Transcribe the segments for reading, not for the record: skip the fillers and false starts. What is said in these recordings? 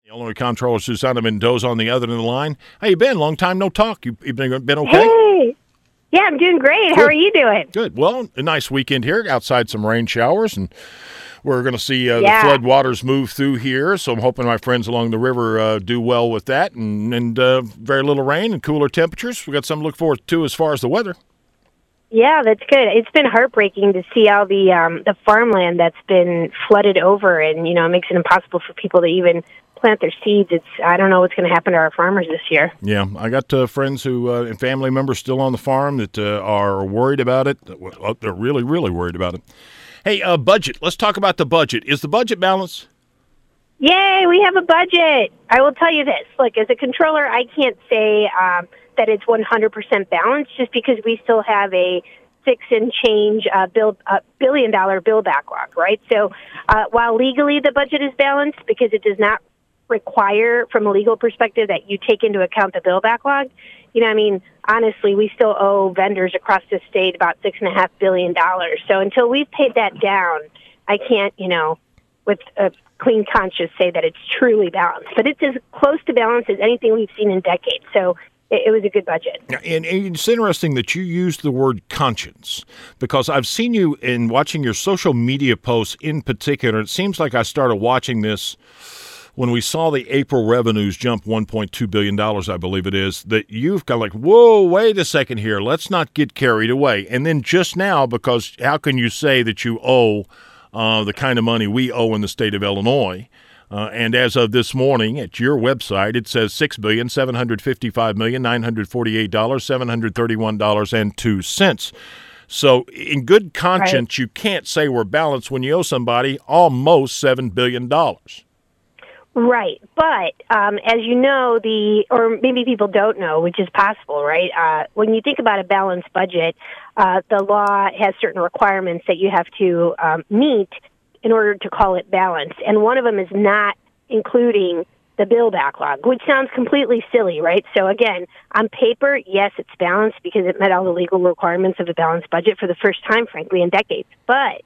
Illinois Comptroller Susana Mendoza on the other end of the line. How you been? Long time no talk. You been okay? Hey. Yeah, I'm doing great. Good. How are you doing? Good. Well, a nice weekend here. Outside some rain showers, and we're going to see the flood waters move through here. So I'm hoping my friends along the river do well with that, and very little rain and cooler temperatures. We got something to look forward to as far as the weather. Yeah, that's good. It's been heartbreaking to see all the farmland that's been flooded over, and it makes it impossible for people to even plant their seeds. I don't know what's going to happen to our farmers this year. Yeah, I got friends and family members still on the farm that are worried about it. Well, they're really, really worried about it. Hey, budget. Let's talk about the budget. Is the budget balanced? Yay, we have a budget. I will tell you this. Look, as a controller, I can't say that it's 100% balanced just because we still have a $6 and change billion-dollar bill backlog, right? So while legally the budget is balanced because it does not require, from a legal perspective, that you take into account the bill backlog, honestly, we still owe vendors across the state about $6.5 billion. So until we've paid that down, I can't, with a clean conscience say that it's truly balanced. But it's as close to balanced as anything we've seen in decades. So it was a good budget. And it's interesting that you used the word conscience, because I've seen you in watching your social media posts in particular. It seems like I started watching this when we saw the April revenues jump $1.2 billion, I believe it is, that you've got like, whoa, wait a second here. Let's not get carried away. And then just now, because how can you say that you owe the kind of money we owe in the state of Illinois? And as of this morning, at your website, it says $6,755,948, $731.02. So in good conscience, You can't say we're balanced when you owe somebody almost $7 billion. Right. But as you know, or maybe people don't know, which is possible, right? When you think about a balanced budget, the law has certain requirements that you have to meet in order to call it balanced. And one of them is not including the bill backlog, which sounds completely silly, right? So again, on paper, yes, it's balanced because it met all the legal requirements of a balanced budget for the first time, frankly, in decades. But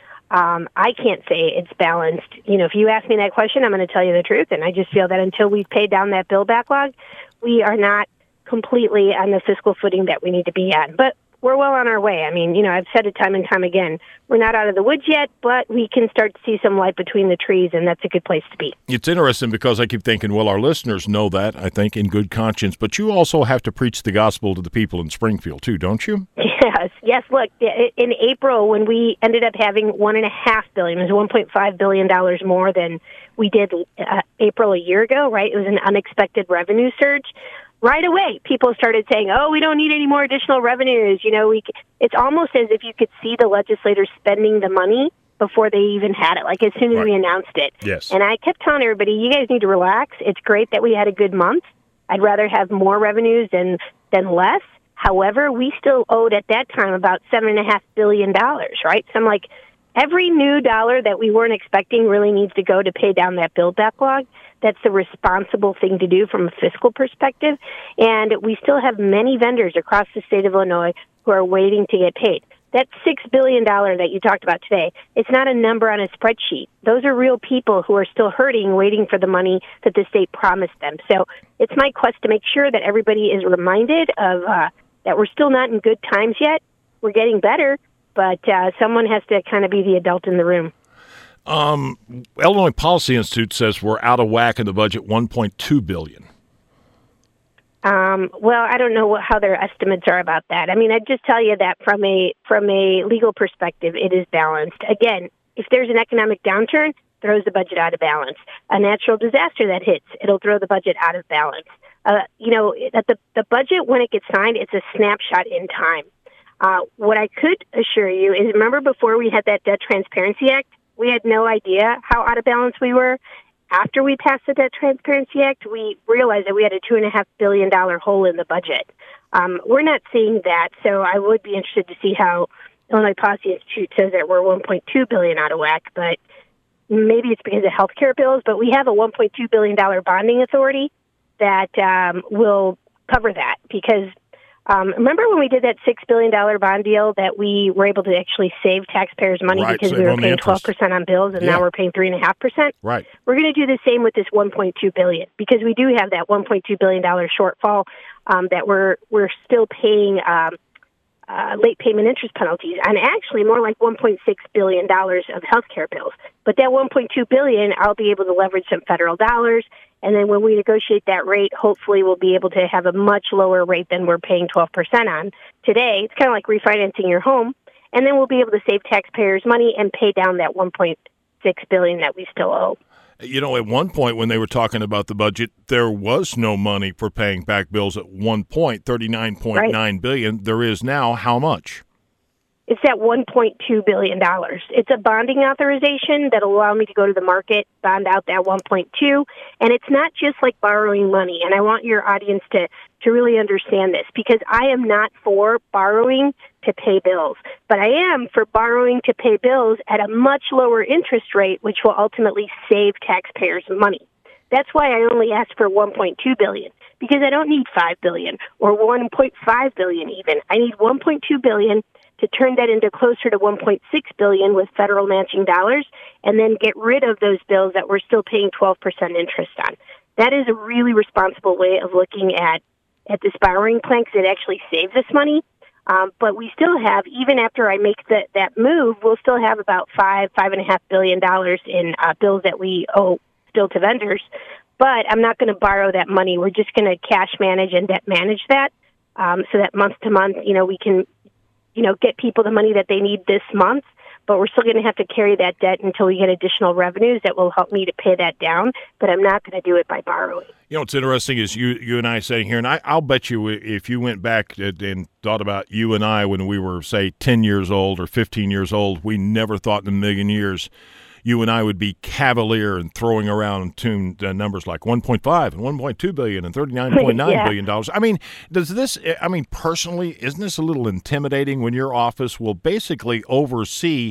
I can't say it's balanced. If you ask me that question, I'm going to tell you the truth. And I just feel that until we've paid down that bill backlog, we are not completely on the fiscal footing that we need to be at. But we're well on our way. I've said it time and time again. We're not out of the woods yet, but we can start to see some light between the trees, and that's a good place to be. It's interesting because I keep thinking, well, our listeners know that, I think, in good conscience, but you also have to preach the gospel to the people in Springfield, too, don't you? Yes. Look, in April, when we ended up having $1.5 billion, it was $1.5 billion more than we did April a year ago, right? It was an unexpected revenue surge. Right away, people started saying, oh, we don't need any more additional revenues. It's almost as if you could see the legislators spending the money before they even had it, like as soon as we announced it. Yes. And I kept telling everybody, you guys need to relax. It's great that we had a good month. I'd rather have more revenues than less. However, we still owed at that time about $7.5 billion, right? So I'm like, every new dollar that we weren't expecting really needs to go to pay down that bill backlog. That's the responsible thing to do from a fiscal perspective. And we still have many vendors across the state of Illinois who are waiting to get paid. That $6 billion that you talked about today, it's not a number on a spreadsheet. Those are real people who are still hurting, waiting for the money that the state promised them. So it's my quest to make sure that everybody is reminded of that we're still not in good times yet. We're getting better, but someone has to kind of be the adult in the room. Illinois Policy Institute says we're out of whack in the budget, $1.2 billion. Well, I don't know how their estimates are about that. I'd just tell you that from a legal perspective, it is balanced. Again, if there's an economic downturn, throws the budget out of balance. A natural disaster that hits, it'll throw the budget out of balance. The budget, when it gets signed, it's a snapshot in time. What I could assure you is, remember before we had that Debt Transparency Act, we had no idea how out of balance we were. After we passed the Debt Transparency Act, we realized that we had a $2.5 billion hole in the budget. We're not seeing that, so I would be interested to see how Illinois Policy Institute says that we're $1.2 billion out of whack, but maybe it's because of healthcare bills, but we have a $1.2 billion bonding authority that will cover that, because Remember when we did that $6 billion bond deal that we were able to actually save taxpayers money because we were paying 12% on bills and now we're paying 3.5%? Right. We're going to do the same with this $1.2 billion because we do have that $1.2 billion shortfall that we're still paying late payment interest penalties and actually more like $1.6 billion of healthcare bills. But that $1.2 billion, I'll be able to leverage some federal dollars. And then when we negotiate that rate, hopefully we'll be able to have a much lower rate than we're paying 12% on today. It's kind of like refinancing your home. And then we'll be able to save taxpayers money and pay down that $1.6 billion that we still owe. You know, at one point when they were talking about the budget, there was no money for paying back bills at one point, $39.9 billion. There is now how much? It's at $1.2 billion. It's a bonding authorization that'll allow me to go to the market, bond out that 1.2, and it's not just like borrowing money. And I want your audience to really understand this because I am not for borrowing to pay bills, but I am for borrowing to pay bills at a much lower interest rate, which will ultimately save taxpayers money. That's why I only asked for $1.2 billion because I don't need $5 billion or $1.5 billion even. I need $1.2 billion to turn that into closer to $1.6 billion with federal matching dollars, and then get rid of those bills that we're still paying 12% interest on. That is a really responsible way of looking at this borrowing plan because it actually saves us money. But we still have, even after I make that move, we'll still have about $5.5 billion in bills that we owe still to vendors. But I'm not going to borrow that money. We're just going to cash manage and debt manage that so that month to month, we can get people the money that they need this month, but we're still going to have to carry that debt until we get additional revenues that will help me to pay that down, but I'm not going to do it by borrowing. You know, what's interesting is you and I sitting here, and I'll bet you if you went back and thought about you and I when we were, say, 10 years old or 15 years old, we never thought in a million years you and I would be cavalier and throwing around numbers like 1.5 and 1.2 billion and $39.9 billion. I mean, personally, isn't this a little intimidating when your office will basically oversee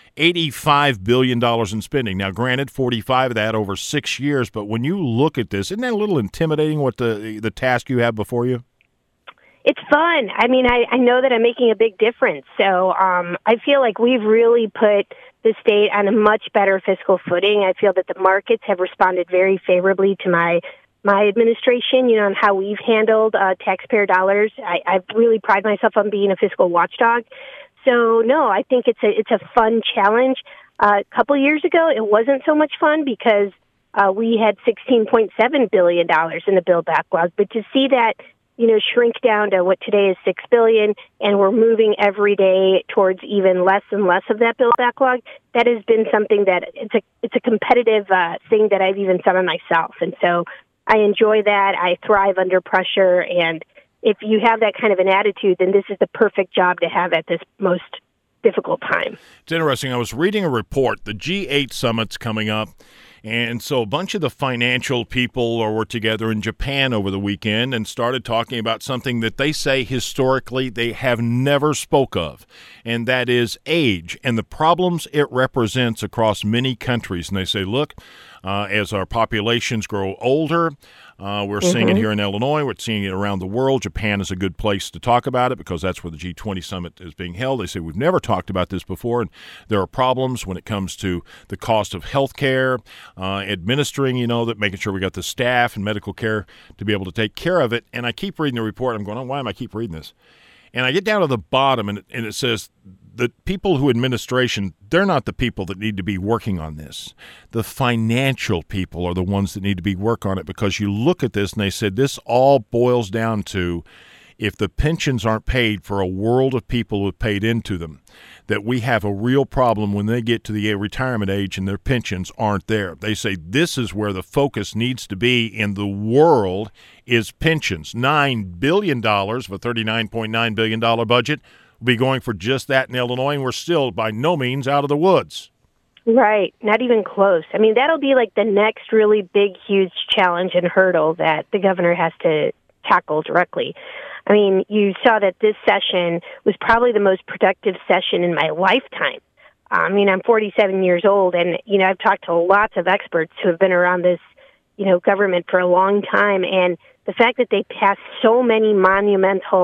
$85 billion in spending? Now, granted, 45 of that over 6 years, but when you look at this, isn't that a little intimidating what the task you have before you? It's fun. I mean, I know that I'm making a big difference. So I feel like we've really put the state on a much better fiscal footing. I feel that the markets have responded very favorably to my administration, and how we've handled taxpayer dollars. I really pride myself on being a fiscal watchdog. So, no, I think it's a fun challenge. A couple years ago, it wasn't so much fun because we had $16.7 billion in the bill backlog. But to see that shrink down to what today is $6 billion, and we're moving every day towards even less and less of that bill backlog, that has been something that it's a competitive thing that I've even set on myself. And so I enjoy that. I thrive under pressure. And if you have that kind of an attitude, then this is the perfect job to have at this most difficult time. It's interesting. I was reading a report. The G8 summit's coming up. And so a bunch of the financial people were together in Japan over the weekend and started talking about something that they say historically they have never spoke of, and that is age and the problems it represents across many countries. And they say, look, as our populations grow older, we're seeing it here in Illinois. We're seeing it around the world. Japan is a good place to talk about it because that's where the G20 summit is being held. They say we've never talked about this before, and there are problems when it comes to the cost of health care, administering, making sure we got the staff and medical care to be able to take care of it. And I keep reading the report. I'm going, oh, why am I keep reading this? And I get down to the bottom, and it says the people who administration, they're not the people that need to be working on this. The financial people are the ones that need to be work on it, because you look at this and they said this all boils down to if the pensions aren't paid for a world of people who have paid into them, that we have a real problem when they get to the retirement age and their pensions aren't there. They say this is where the focus needs to be in the world is pensions. $9 billion of a $39.9 billion budget will be going for just that in Illinois, and we're still by no means out of the woods. Right. Not even close. I mean, that'll be like the next really big, huge challenge and hurdle that the governor has to tackle directly. I mean, you saw that this session was probably the most productive session in my lifetime. I mean, I'm 47 years old, and, I've talked to lots of experts who have been around this, government for a long time. And the fact that they passed so many monumental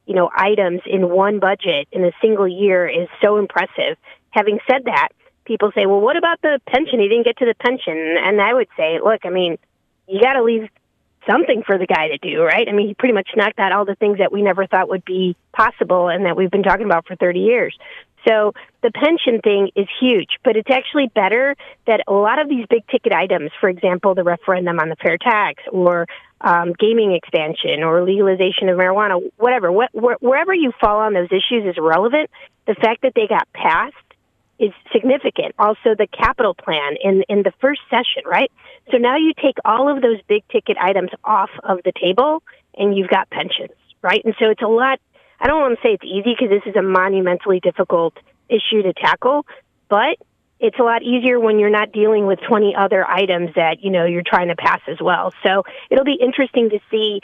items in one budget in a single year is so impressive. Having said that, people say, well, what about the pension? He didn't get to the pension. And I would say, look, I mean, you got to leave something for the guy to do, right? I mean, he pretty much knocked out all the things that we never thought would be possible and that we've been talking about for 30 years. So the pension thing is huge, but it's actually better that a lot of these big ticket items, for example, the referendum on the fair tax or gaming expansion or legalization of marijuana, whatever, wherever you fall on those issues is relevant. The fact that they got passed is significant. Also, the capital plan in the first session, right? So now you take all of those big ticket items off of the table and you've got pensions, right? And so it's a lot. I don't want to say it's easy because this is a monumentally difficult issue to tackle, but it's a lot easier when you're not dealing with 20 other items that, you're trying to pass as well. So it'll be interesting to see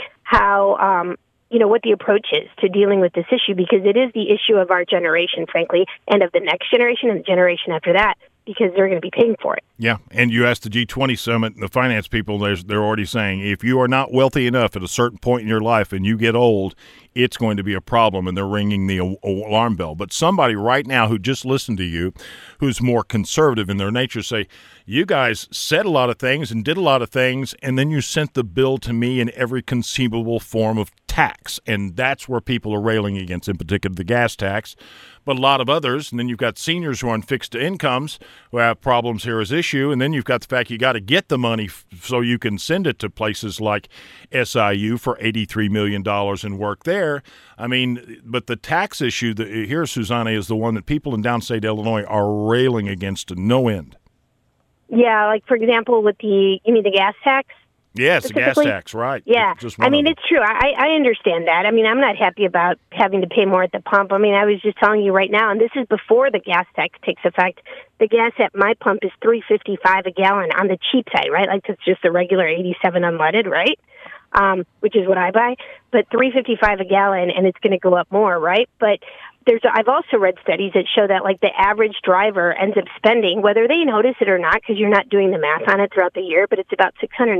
how, what the approach is to dealing with this issue, because it is the issue of our generation, frankly, and of the next generation and the generation after that, because they're going to be paying for it. Yeah, and you asked the G20 summit, and the finance people, they're already saying, if you are not wealthy enough at a certain point in your life and you get old, it's going to be a problem, and they're ringing the alarm bell. But somebody right now who just listened to you, who's more conservative in their nature, say, you guys said a lot of things and did a lot of things, and then you sent the bill to me in every conceivable form of tax, and that's where people are railing against, in particular the gas tax, but a lot of others. And then you've got seniors who are on fixed incomes who have problems here as issue, and then you've got the fact you got to get the money so you can send it to places like SIU for $83 million and work there. I mean, but the tax issue here, Susanna, is the one that people in downstate Illinois are railing against to no end. Yeah, like, for example, with you mean the gas tax? Yes, the gas tax, right. Yeah, I mean, it's true. I understand that. I mean, I'm not happy about having to pay more at the pump. I mean, I was just telling you right now, and this is before the gas tax takes effect. The gas at my pump is $3.55 a gallon on the cheap side, right? Like, it's just a regular 87 unleaded, right? Which is what I buy. But $3.55 a gallon, and it's going to go up more, right? But I've also read studies that show that, like, the average driver ends up spending, whether they notice it or not, because you're not doing the math on it throughout the year, but it's about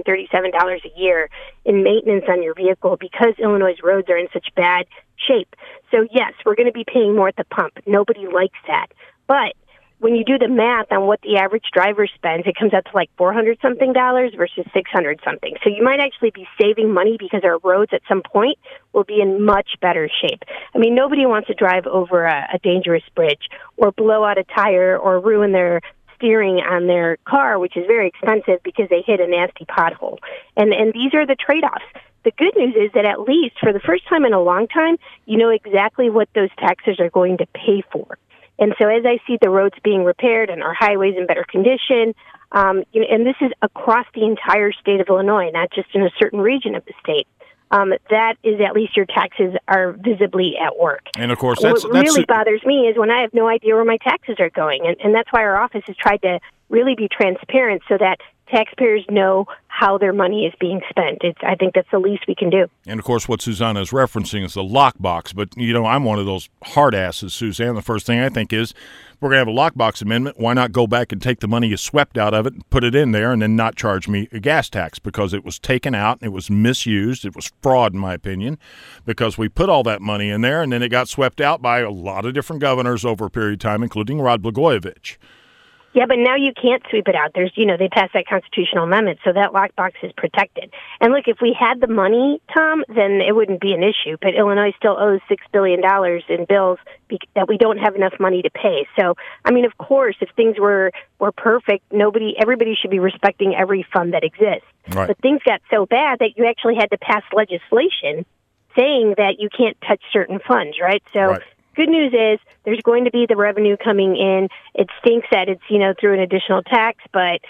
$637 a year in maintenance on your vehicle because Illinois' roads are in such bad shape. So, yes, we're going to be paying more at the pump. Nobody likes that. But when you do the math on what the average driver spends, it comes out to like $400-something versus $600-something. So you might actually be saving money because our roads at some point will be in much better shape. I mean, nobody wants to drive over a dangerous bridge or blow out a tire or ruin their steering on their car, which is very expensive because they hit a nasty pothole. And these are the trade-offs. The good news is that at least for the first time in a long time, you know exactly what those taxes are going to pay for. And so as I see the roads being repaired and our highways in better condition, and this is across the entire state of Illinois, not just in a certain region of the state, that is at least your taxes are visibly at work. And, of course, what really bothers me is when I have no idea where my taxes are going. And that's why our office has tried to really be transparent so that taxpayers know how their money is being spent. I think that's the least we can do. And, of course, what Susanna is referencing is the lockbox. But, I'm one of those hard asses, Suzanne. The first thing I think is we're going to have a lockbox amendment. Why not go back and take the money you swept out of it and put it in there and then not charge me a gas tax? Because it was taken out and it was misused. It was fraud, in my opinion, because we put all that money in there and then it got swept out by a lot of different governors over a period of time, including Rod Blagojevich. Yeah, but now you can't sweep it out. There's, they passed that constitutional amendment, so that lockbox is protected. And look, if we had the money, Tom, then it wouldn't be an issue. But Illinois still owes $6 billion in bills that we don't have enough money to pay. So, I mean, of course, if things were perfect, everybody should be respecting every fund that exists. Right. But things got so bad that you actually had to pass legislation saying that you can't touch certain funds, right? So. Right. Good news is there's going to be the revenue coming in. It stinks that it's, through an additional tax, but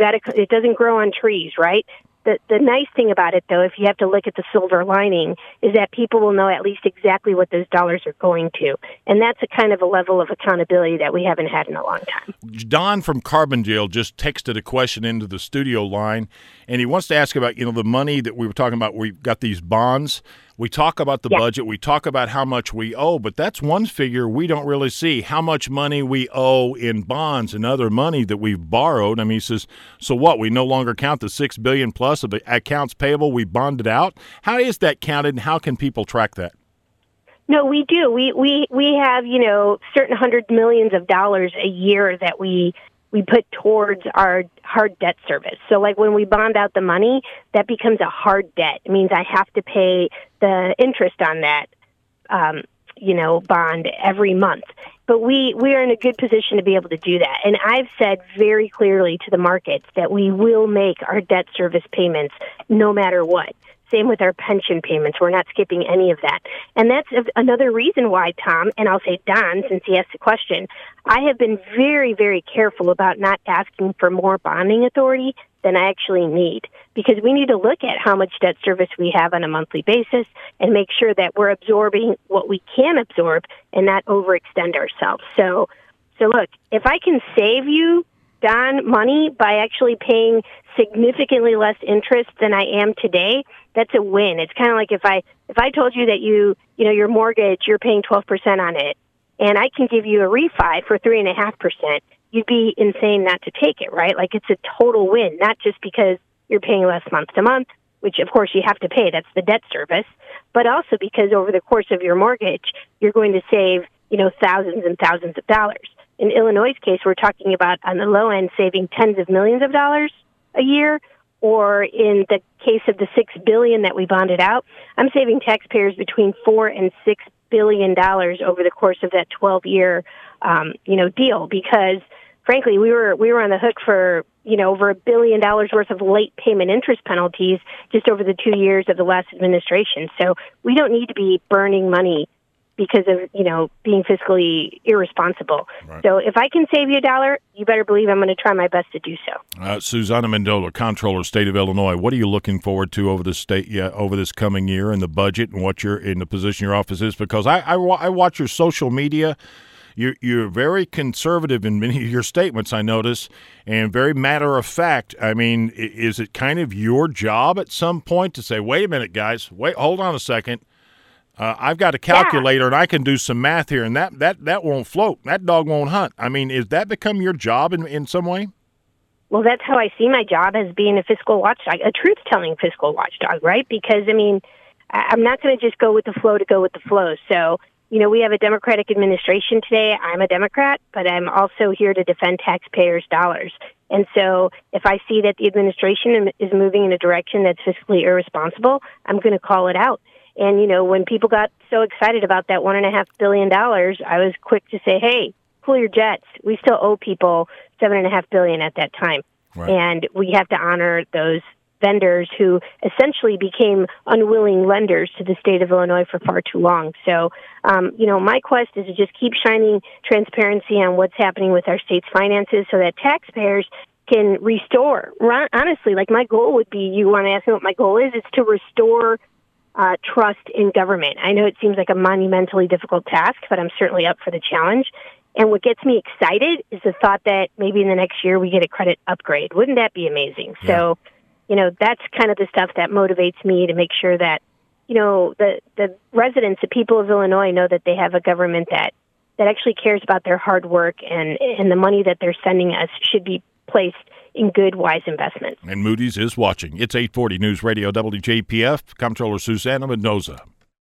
it doesn't grow on trees, right? The nice thing about it, though, if you have to look at the silver lining, is that people will know at least exactly what those dollars are going to. And that's a kind of a level of accountability that we haven't had in a long time. Don from Carbondale just texted a question into the studio line, and he wants to ask about, the money that we were talking about. We've got these bonds. We talk about the budget. We talk about how much we owe, but that's one figure we don't really see, how much money we owe in bonds and other money that we've borrowed. I mean, he says, so what? We no longer count the $6 billion plus of the accounts payable we bonded out? How is that counted, and how can people track that? No, we do. We have, certain hundreds millions of dollars a year that we put towards our hard debt service. So like when we bond out the money, that becomes a hard debt. It means I have to pay the interest on that, bond every month. But we are in a good position to be able to do that. And I've said very clearly to the markets that we will make our debt service payments no matter what. Same with our pension payments. We're not skipping any of that. And that's another reason why, Tom, and I'll say Don, since he asked the question, I have been very, very careful about not asking for more bonding authority than I actually need, because we need to look at how much debt service we have on a monthly basis and make sure that we're absorbing what we can absorb and not overextend ourselves. So look, if I can save you, Don, money by actually paying significantly less interest than I am today, that's a win. It's kind of like if I told you that your mortgage, you're paying 12% on it, and I can give you a refi for 3.5%, you'd be insane not to take it, right? Like it's a total win, not just because you're paying less month to month, which of course you have to pay, that's the debt service, but also because over the course of your mortgage, you're going to save, thousands and thousands of dollars. In Illinois' case, we're talking about, on the low end, saving tens of millions of dollars a year, or in the case of the $6 billion that we bonded out, I'm saving taxpayers between $4 and $6 billion over the course of that 12-year, deal. Because, frankly, we were on the hook for over $1 billion worth of late payment interest penalties just over the 2 years of the last administration. So we don't need to be burning money because of, being fiscally irresponsible. Right. So if I can save you $1, you better believe I'm going to try my best to do so. Susana Mendola, Comptroller, State of Illinois. What are you looking forward to over this coming year in the budget and what you're in the position your office is? Because I watch your social media. You're very conservative in many of your statements, I notice, and very matter of fact. I mean, is it kind of your job at some point to say, wait a minute, guys, hold on a second. I've got a calculator and I can do some math here, and that won't float. That dog won't hunt. I mean, is that become your job in some way? Well, that's how I see my job, as being a fiscal watchdog, a truth-telling fiscal watchdog, right? Because, I'm not going to just go with the flow to go with the flow. So, we have a Democratic administration today. I'm a Democrat, but I'm also here to defend taxpayers' dollars. And so if I see that the administration is moving in a direction that's fiscally irresponsible, I'm going to call it out. And, when people got so excited about that $1.5 billion, I was quick to say, hey, cool your jets. We still owe people $7.5 billion at that time. Right. And we have to honor those vendors who essentially became unwilling lenders to the state of Illinois for far too long. So, my quest is to just keep shining transparency on what's happening with our state's finances so that taxpayers can restore. Honestly, like my goal would be, you want to ask me what my goal is, it's to restore trust in government. I know it seems like a monumentally difficult task, but I'm certainly up for the challenge. And what gets me excited is the thought that maybe in the next year we get a credit upgrade. Wouldn't that be amazing? Yeah. So, that's kind of the stuff that motivates me to make sure that, the residents, the people of Illinois know that they have a government that actually cares about their hard work, and the money that they're sending us should be placed in good, wise investments. And Moody's is watching. It's 840 News Radio WJPF. Comptroller Susana Mendola.